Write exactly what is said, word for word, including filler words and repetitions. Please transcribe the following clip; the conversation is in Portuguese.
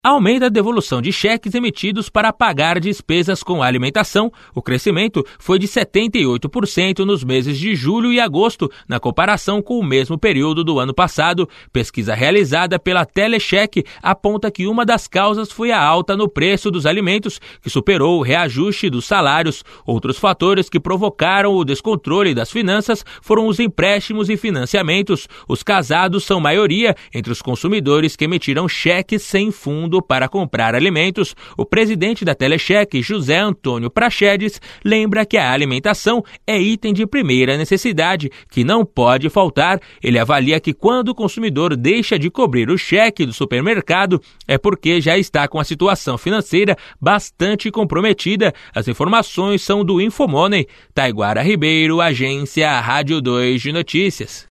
Aumenta a devolução de cheques emitidos para pagar despesas com alimentação. O crescimento foi de setenta e oito por cento nos meses de julho e agosto, na comparação com o mesmo período do ano passado. Pesquisa realizada pela Telecheque aponta que uma das causas foi a alta no preço dos alimentos, que superou o reajuste dos salários. Outros fatores que provocaram o descontrole das finanças foram os empréstimos e financiamentos. Os casados são maioria entre os consumidores que emitiram cheques sem fundo para comprar alimentos. O presidente da Telecheque, José Antônio Praxedes, lembra que a alimentação é item de primeira necessidade, que não pode faltar. Ele avalia que quando o consumidor deixa de cobrir o cheque do supermercado, é porque já está com a situação financeira bastante comprometida. As informações são do Infomoney. Taiguara Ribeiro, agência Rádio dois de Notícias.